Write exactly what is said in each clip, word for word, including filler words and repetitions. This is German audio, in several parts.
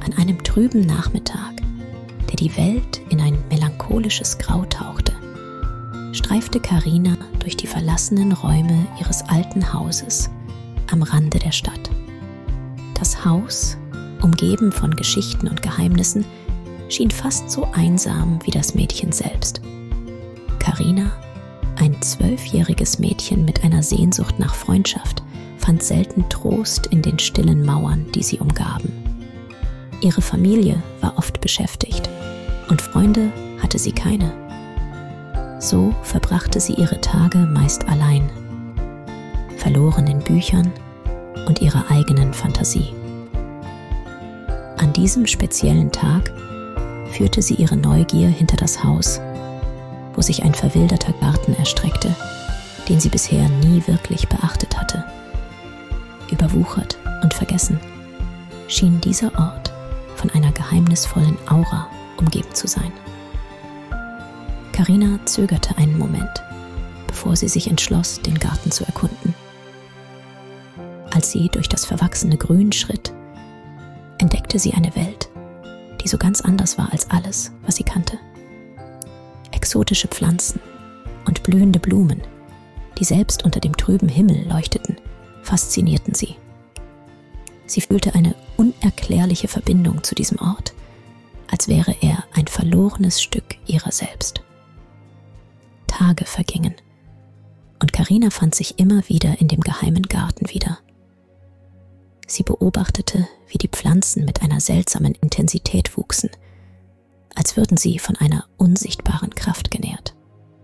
An einem trüben Nachmittag, der die Welt in ein melancholisches Grau tauchte, streifte Carina durch die verlassenen Räume ihres alten Hauses am Rande der Stadt. Das Haus, umgeben von Geschichten und Geheimnissen, schien fast so einsam wie das Mädchen selbst. Carina, ein zwölfjähriges Mädchen mit einer Sehnsucht nach Freundschaft, fand selten Trost in den stillen Mauern, die sie umgaben. Ihre Familie war oft beschäftigt und Freunde hatte sie keine. So verbrachte sie ihre Tage meist allein, verloren in Büchern und ihrer eigenen Fantasie. An diesem speziellen Tag führte sie ihre Neugier hinter das Haus, wo sich ein verwilderter Garten erstreckte, den sie bisher nie wirklich beachtet hatte. Überwuchert und vergessen schien dieser Ort von einer geheimnisvollen Aura umgeben zu sein. Carina zögerte einen Moment, bevor sie sich entschloss, den Garten zu erkunden. Als sie durch das verwachsene Grün schritt, entdeckte sie eine Welt, die so ganz anders war als alles, was sie kannte. Exotische Pflanzen und blühende Blumen, die selbst unter dem trüben Himmel leuchteten, faszinierten sie. Sie fühlte eine unerklärliche Verbindung zu diesem Ort, als wäre er ein verlorenes Stück ihrer selbst. Tage vergingen und Carina fand sich immer wieder in dem geheimen Garten wieder. Sie beobachtete, wie die Pflanzen mit einer seltsamen Intensität wuchsen, als würden sie von einer unsichtbaren Kraft genährt.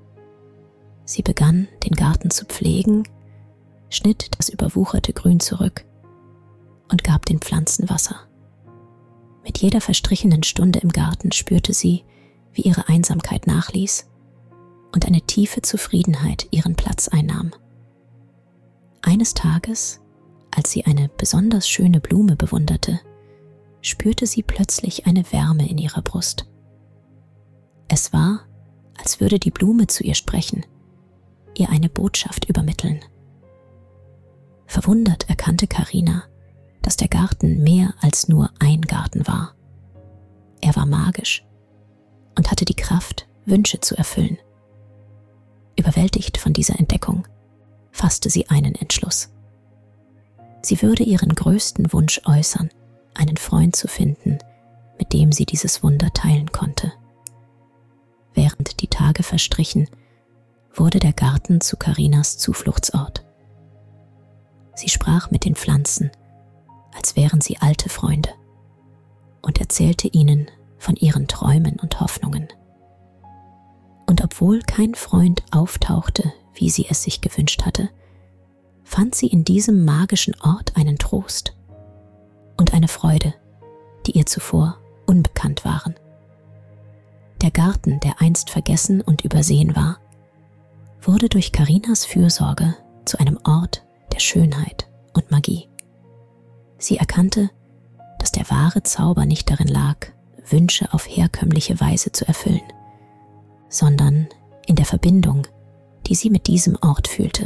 Sie begann, den Garten zu pflegen, schnitt das überwucherte Grün zurück und gab den Pflanzen Wasser. Mit jeder verstrichenen Stunde im Garten spürte sie, wie ihre Einsamkeit nachließ und eine tiefe Zufriedenheit ihren Platz einnahm. Eines Tages, als sie eine besonders schöne Blume bewunderte, spürte sie plötzlich eine Wärme in ihrer Brust. Es war, als würde die Blume zu ihr sprechen, ihr eine Botschaft übermitteln. Verwundert erkannte Carina, dass der Garten mehr als nur ein Garten war. Er war magisch und hatte die Kraft, Wünsche zu erfüllen. Überwältigt von dieser Entdeckung, fasste sie einen Entschluss. Sie würde ihren größten Wunsch äußern, einen Freund zu finden, mit dem sie dieses Wunder teilen konnte. Während die Tage verstrichen, wurde der Garten zu Carinas Zufluchtsort. Sie sprach mit den Pflanzen, als wären sie alte Freunde, und erzählte ihnen von ihren Träumen und Hoffnungen. Und obwohl kein Freund auftauchte, wie sie es sich gewünscht hatte, fand sie in diesem magischen Ort einen Trost und eine Freude, die ihr zuvor unbekannt waren. Der Garten, der einst vergessen und übersehen war, wurde durch Carinas Fürsorge zu einem Ort der Schönheit und Magie. Sie erkannte, dass der wahre Zauber nicht darin lag, Wünsche auf herkömmliche Weise zu erfüllen, sondern in der Verbindung, die sie mit diesem Ort fühlte.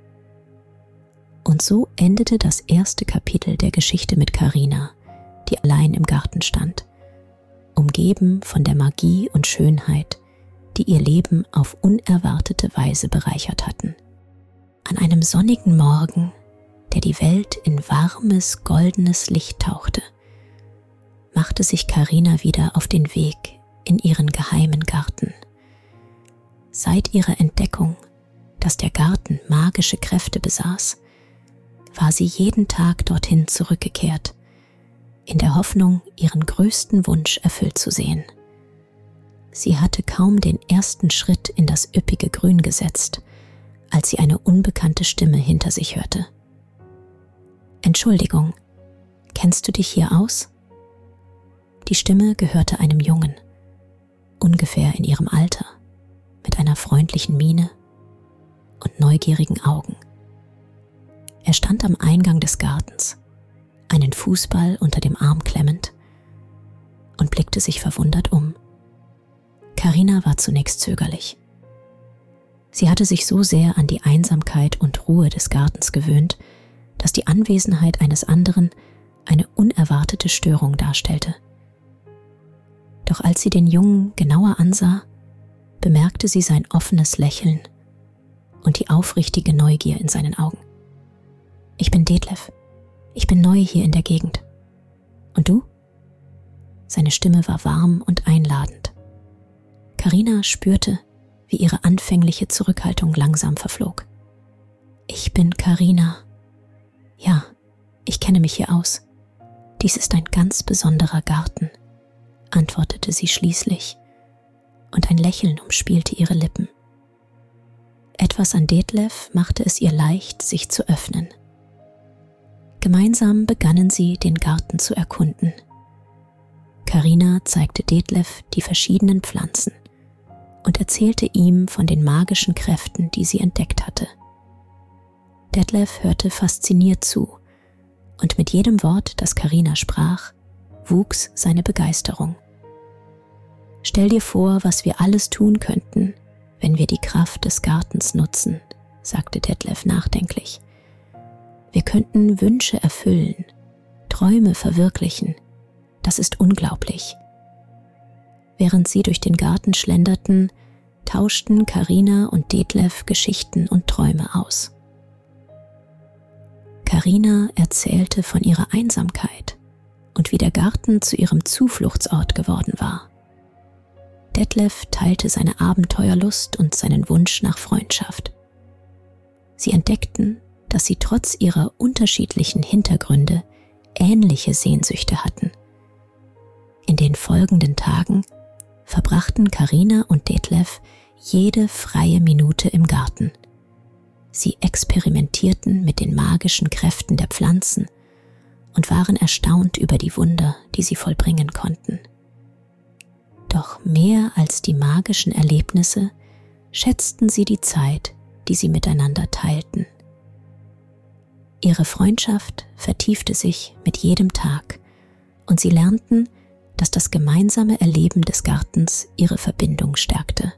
Und so endete das erste Kapitel der Geschichte mit Carina, die allein im Garten stand, umgeben von der Magie und Schönheit, die ihr Leben auf unerwartete Weise bereichert hatten. An einem sonnigen Morgen, der die Welt in warmes, goldenes Licht tauchte, machte sich Carina wieder auf den Weg in ihren geheimen Garten. Seit ihrer Entdeckung, dass der Garten magische Kräfte besaß, war sie jeden Tag dorthin zurückgekehrt, in der Hoffnung, ihren größten Wunsch erfüllt zu sehen. Sie hatte kaum den ersten Schritt in das üppige Grün gesetzt, als sie eine unbekannte Stimme hinter sich hörte. »Entschuldigung, kennst du dich hier aus?« Die Stimme gehörte einem Jungen, ungefähr in ihrem Alter, mit einer freundlichen Miene und neugierigen Augen. Er stand am Eingang des Gartens, einen Fußball unter dem Arm klemmend, und blickte sich verwundert um. Carina war zunächst zögerlich. Sie hatte sich so sehr an die Einsamkeit und Ruhe des Gartens gewöhnt, dass die Anwesenheit eines anderen eine unerwartete Störung darstellte. Doch als sie den Jungen genauer ansah, bemerkte sie sein offenes Lächeln und die aufrichtige Neugier in seinen Augen. »Ich bin Detlef. Ich bin neu hier in der Gegend. Und du?« Seine Stimme war warm und einladend. Carina spürte, wie ihre anfängliche Zurückhaltung langsam verflog. »Ich bin Carina. Ja, ich kenne mich hier aus. Dies ist ein ganz besonderer Garten«, antwortete sie schließlich, und ein Lächeln umspielte ihre Lippen. Etwas an Detlef machte es ihr leicht, sich zu öffnen. Gemeinsam begannen sie, den Garten zu erkunden. Carina zeigte Detlef die verschiedenen Pflanzen und erzählte ihm von den magischen Kräften, die sie entdeckt hatte. Detlef hörte fasziniert zu, und mit jedem Wort, das Carina sprach, wuchs seine Begeisterung. »Stell dir vor, was wir alles tun könnten, wenn wir die Kraft des Gartens nutzen«, sagte Detlef nachdenklich. »Wir könnten Wünsche erfüllen, Träume verwirklichen. Das ist unglaublich.« Während sie durch den Garten schlenderten, tauschten Carina und Detlef Geschichten und Träume aus. Carina erzählte von ihrer Einsamkeit und wie der Garten zu ihrem Zufluchtsort geworden war. Detlef teilte seine Abenteuerlust und seinen Wunsch nach Freundschaft. Sie entdeckten, dass sie trotz ihrer unterschiedlichen Hintergründe ähnliche Sehnsüchte hatten. In den folgenden Tagen verbrachten Carina und Detlef jede freie Minute im Garten. Sie experimentierten mit den magischen Kräften der Pflanzen und waren erstaunt über die Wunder, die sie vollbringen konnten. Doch mehr als die magischen Erlebnisse schätzten sie die Zeit, die sie miteinander teilten. Ihre Freundschaft vertiefte sich mit jedem Tag und sie lernten, dass das gemeinsame Erleben des Gartens ihre Verbindung stärkte.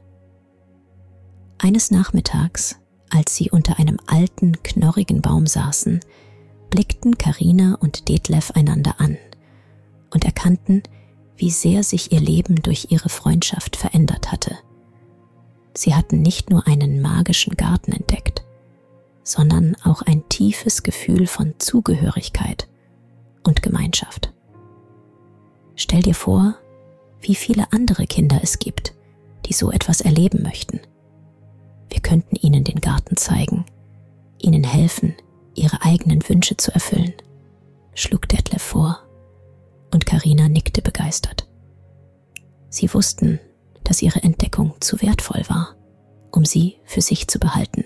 Eines Nachmittags, als sie unter einem alten, knorrigen Baum saßen, blickten Carina und Detlef einander an und erkannten, wie sehr sich ihr Leben durch ihre Freundschaft verändert hatte. Sie hatten nicht nur einen magischen Garten entdeckt, sondern auch ein tiefes Gefühl von Zugehörigkeit und Gemeinschaft. Stell dir vor, wie viele andere Kinder es gibt, die so etwas erleben möchten. Wir könnten ihnen den Garten zeigen, ihnen helfen, ihre eigenen Wünsche zu erfüllen, schlug Detlef vor, und Carina nickte begeistert. Sie wussten, dass ihre Entdeckung zu wertvoll war, um sie für sich zu behalten.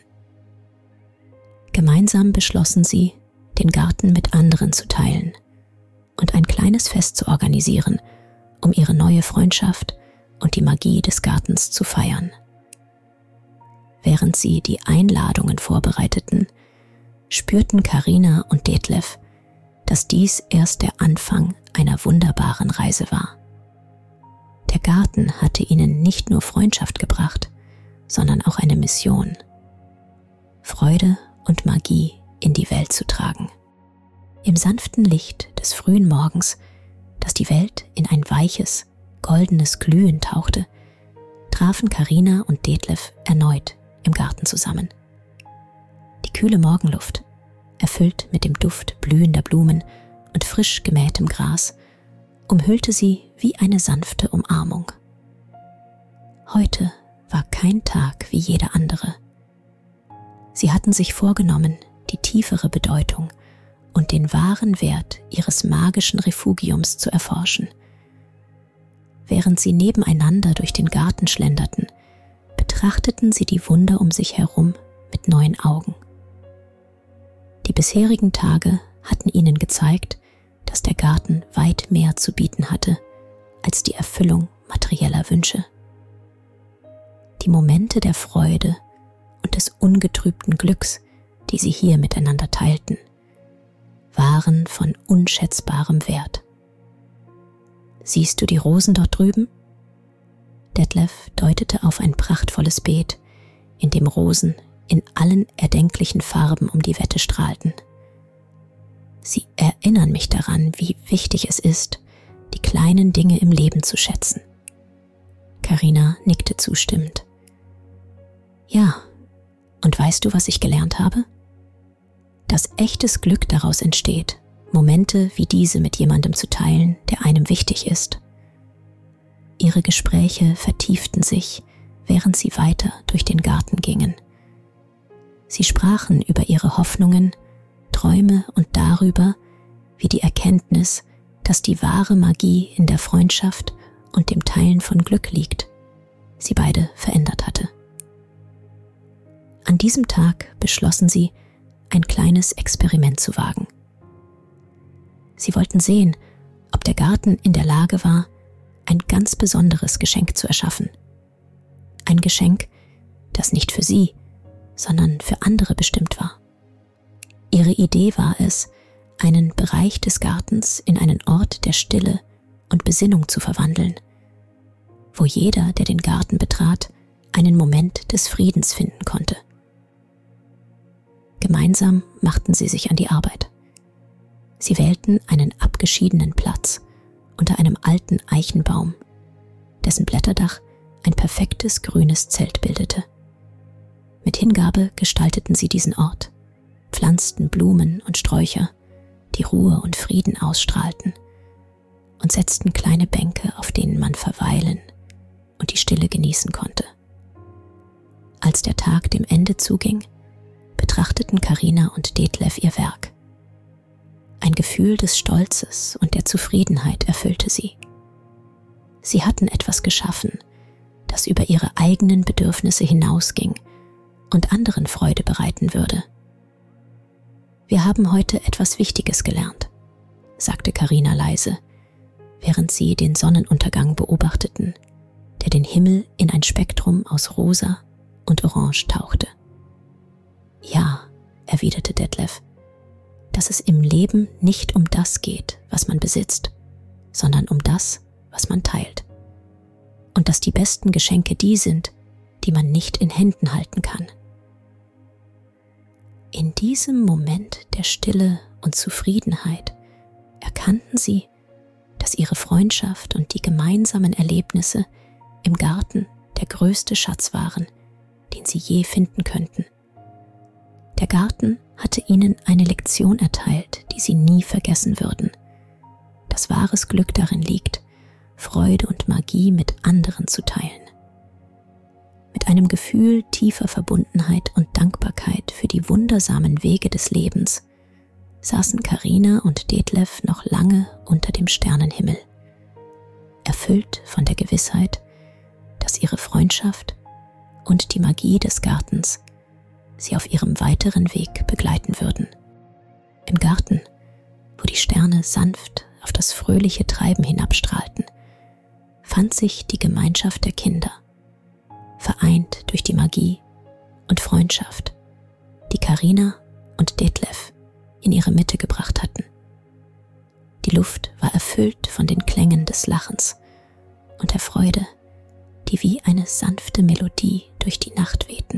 Gemeinsam beschlossen sie, den Garten mit anderen zu teilen und ein kleines Fest zu organisieren, um ihre neue Freundschaft und die Magie des Gartens zu feiern. Während sie die Einladungen vorbereiteten, spürten Carina und Detlef, dass dies erst der Anfang einer wunderbaren Reise war. Der Garten hatte ihnen nicht nur Freundschaft gebracht, sondern auch eine Mission: Freude und Magie in die Welt zu tragen. Im sanften Licht des frühen Morgens, das die Welt in ein weiches, goldenes Glühen tauchte, trafen Carina und Detlef erneut im Garten zusammen. Die kühle Morgenluft, erfüllt mit dem Duft blühender Blumen und frisch gemähtem Gras, umhüllte sie wie eine sanfte Umarmung. Heute war kein Tag wie jeder andere. Sie hatten sich vorgenommen, die tiefere Bedeutung und den wahren Wert ihres magischen Refugiums zu erforschen. Während sie nebeneinander durch den Garten schlenderten, betrachteten sie die Wunder um sich herum mit neuen Augen. Die bisherigen Tage hatten ihnen gezeigt, dass der Garten weit mehr zu bieten hatte als die Erfüllung materieller Wünsche. Die Momente der Freude und des ungetrübten Glücks, die sie hier miteinander teilten, waren von unschätzbarem Wert. »Siehst du die Rosen dort drüben?« Detlef deutete auf ein prachtvolles Beet, in dem Rosen in allen erdenklichen Farben um die Wette strahlten. Sie erinnern mich daran, wie wichtig es ist, die kleinen Dinge im Leben zu schätzen. Carina nickte zustimmend. Ja, und weißt du, was ich gelernt habe? Dass echtes Glück daraus entsteht, Momente wie diese mit jemandem zu teilen, der einem wichtig ist. Ihre Gespräche vertieften sich, während sie weiter durch den Garten gingen. Sie sprachen über ihre Hoffnungen, Träume und darüber, wie die Erkenntnis, dass die wahre Magie in der Freundschaft und dem Teilen von Glück liegt, sie beide verändert hatte. An diesem Tag beschlossen sie, ein kleines Experiment zu wagen. Sie wollten sehen, ob der Garten in der Lage war, ein ganz besonderes Geschenk zu erschaffen. Ein Geschenk, das nicht für sie, sondern für andere bestimmt war. Ihre Idee war es, einen Bereich des Gartens in einen Ort der Stille und Besinnung zu verwandeln, wo jeder, der den Garten betrat, einen Moment des Friedens finden konnte. Gemeinsam machten sie sich an die Arbeit. Sie wählten einen abgeschiedenen Platz unter einem alten Eichenbaum, dessen Blätterdach ein perfektes grünes Zelt bildete. Mit Hingabe gestalteten sie diesen Ort, pflanzten Blumen und Sträucher, die Ruhe und Frieden ausstrahlten, und setzten kleine Bänke, auf denen man verweilen und die Stille genießen konnte. Als der Tag dem Ende zuging, betrachteten Carina und Detlef ihr Werk. Ein Gefühl des Stolzes und der Zufriedenheit erfüllte sie. Sie hatten etwas geschaffen, das über ihre eigenen Bedürfnisse hinausging und anderen Freude bereiten würde. Wir haben heute etwas Wichtiges gelernt, sagte Carina leise, während sie den Sonnenuntergang beobachteten, der den Himmel in ein Spektrum aus Rosa und Orange tauchte. Ja, erwiderte Detlef, dass es im Leben nicht um das geht, was man besitzt, sondern um das, was man teilt. Und dass die besten Geschenke die sind, die man nicht in Händen halten kann. In diesem Moment der Stille und Zufriedenheit erkannten sie, dass ihre Freundschaft und die gemeinsamen Erlebnisse im Garten der größte Schatz waren, den sie je finden könnten. Der Garten hatte ihnen eine Lektion erteilt, die sie nie vergessen würden. Dass wahres Glück darin liegt, Freude und Magie mit anderen zu teilen. Mit einem Gefühl tiefer Verbundenheit und Dankbarkeit für die wundersamen Wege des Lebens saßen Carina und Detlef noch lange unter dem Sternenhimmel, erfüllt von der Gewissheit, dass ihre Freundschaft und die Magie des Gartens sie auf ihrem weiteren Weg begleiten würden. Im Garten, wo die Sterne sanft auf das fröhliche Treiben hinabstrahlten, fand sich die Gemeinschaft der Kinder, vereint durch die Magie und Freundschaft, die Carina und Detlef in ihre Mitte gebracht hatten. Die Luft war erfüllt von den Klängen des Lachens und der Freude, die wie eine sanfte Melodie durch die Nacht wehten.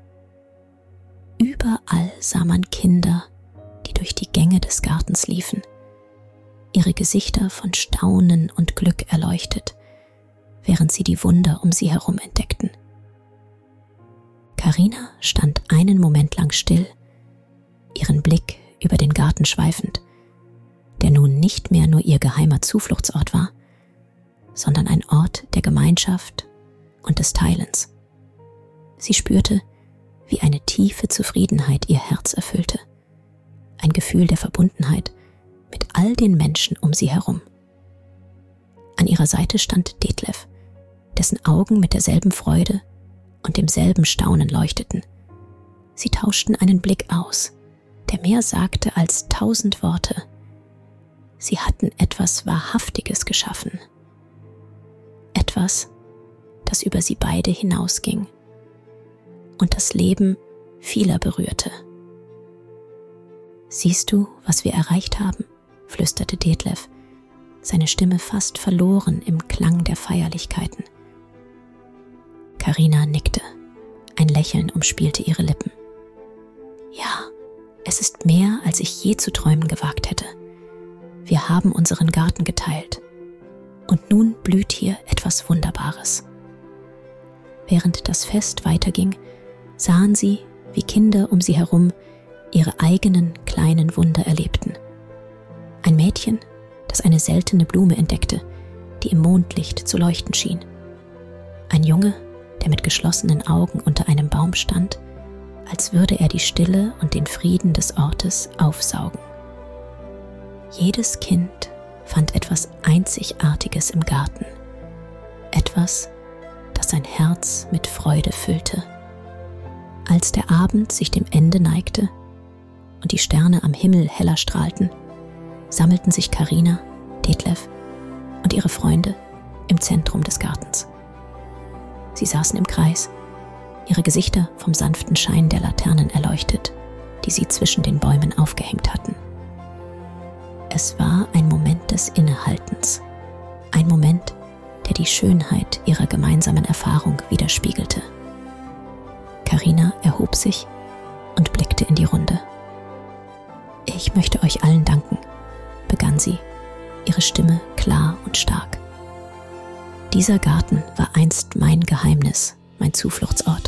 Überall sah man Kinder, die durch die Gänge des Gartens liefen, ihre Gesichter von Staunen und Glück erleuchtet, während sie die Wunder um sie herum entdeckten. Carina stand einen Moment lang still, ihren Blick über den Garten schweifend, der nun nicht mehr nur ihr geheimer Zufluchtsort war, sondern ein Ort der Gemeinschaft und des Teilens. Sie spürte, wie eine tiefe Zufriedenheit ihr Herz erfüllte, ein Gefühl der Verbundenheit mit all den Menschen um sie herum. An ihrer Seite stand Detlef, dessen Augen mit derselben Freude und demselben Staunen leuchteten. Sie tauschten einen Blick aus, der mehr sagte als tausend Worte. Sie hatten etwas Wahrhaftiges geschaffen. Etwas, das über sie beide hinausging und das Leben vieler berührte. »Siehst du, was wir erreicht haben?« flüsterte Detlef, seine Stimme fast verloren im Klang der Feierlichkeiten. Carina nickte, ein Lächeln umspielte ihre Lippen. »Ja, Es ist mehr, als ich je zu träumen gewagt hätte. Wir haben unseren Garten geteilt. Und nun blüht hier etwas Wunderbares. Während das Fest weiterging, sahen sie, wie Kinder um sie herum ihre eigenen kleinen Wunder erlebten. Ein Mädchen, das eine seltene Blume entdeckte, die im Mondlicht zu leuchten schien. Ein Junge, der mit geschlossenen Augen unter einem Baum stand, als würde er die Stille und den Frieden des Ortes aufsaugen. Jedes Kind fand etwas Einzigartiges im Garten, etwas, das sein Herz mit Freude füllte. Als der Abend sich dem Ende neigte und die Sterne am Himmel heller strahlten, sammelten sich Carina, Detlef und ihre Freunde im Zentrum des Gartens. Sie saßen im Kreis, ihre Gesichter vom sanften Schein der Laternen erleuchtet, die sie zwischen den Bäumen aufgehängt hatten. Es war ein Moment des Innehaltens, ein Moment, der die Schönheit ihrer gemeinsamen Erfahrung widerspiegelte. Carina erhob sich und blickte in die Runde. »Ich möchte euch allen danken«, begann sie, ihre Stimme klar und stark. »Dieser Garten war einst mein Geheimnis, mein Zufluchtsort.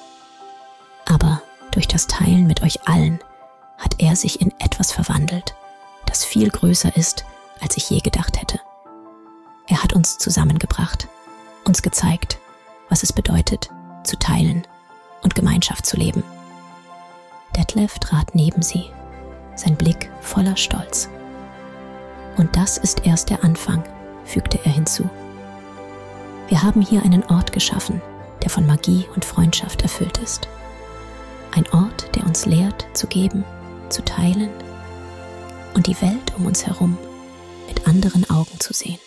Aber durch das Teilen mit euch allen hat er sich in etwas verwandelt, das viel größer ist, als ich je gedacht hätte. Er hat uns zusammengebracht, uns gezeigt, was es bedeutet, zu teilen und Gemeinschaft zu leben.« Detlef trat neben sie, sein Blick voller Stolz. »Und das ist erst der Anfang«, fügte er hinzu. »Wir haben hier einen Ort geschaffen, der von Magie und Freundschaft erfüllt ist. Ein Ort, der uns lehrt, zu geben, zu teilen und die Welt um uns herum mit anderen Augen zu sehen.«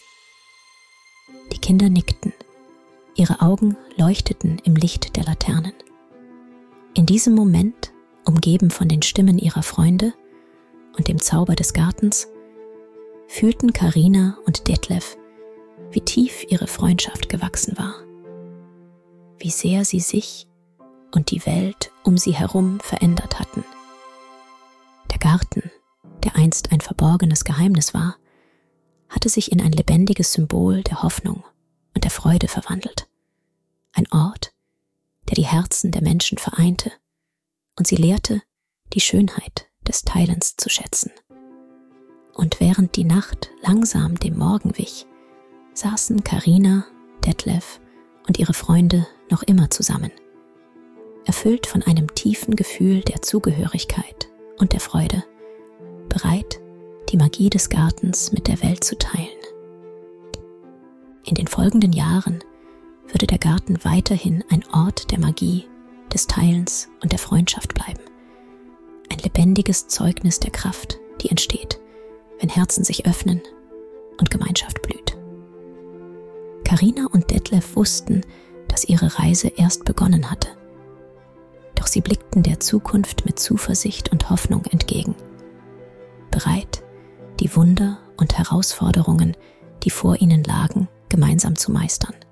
Die Kinder nickten, ihre Augen leuchteten im Licht der Laternen. In diesem Moment, umgeben von den Stimmen ihrer Freunde und dem Zauber des Gartens, fühlten Carina und Detlef, wie tief ihre Freundschaft gewachsen war, wie sehr sie sich und die Welt um sie herum verändert hatten. Der Garten, der einst ein verborgenes Geheimnis war, hatte sich in ein lebendiges Symbol der Hoffnung und der Freude verwandelt. Ein Ort, der die Herzen der Menschen vereinte und sie lehrte, die Schönheit des Teilens zu schätzen. Und während die Nacht langsam dem Morgen wich, saßen Carina, Detlef und ihre Freunde noch immer zusammen, erfüllt von einem tiefen Gefühl der Zugehörigkeit und der Freude, bereit, die Magie des Gartens mit der Welt zu teilen. In den folgenden Jahren würde der Garten weiterhin ein Ort der Magie, des Teilens und der Freundschaft bleiben. Ein lebendiges Zeugnis der Kraft, die entsteht, wenn Herzen sich öffnen und Gemeinschaft blüht. Carina und Detlef wussten, dass ihre Reise erst begonnen hatte. Doch sie blickten der Zukunft mit Zuversicht und Hoffnung entgegen, bereit, die Wunder und Herausforderungen, die vor ihnen lagen, gemeinsam zu meistern.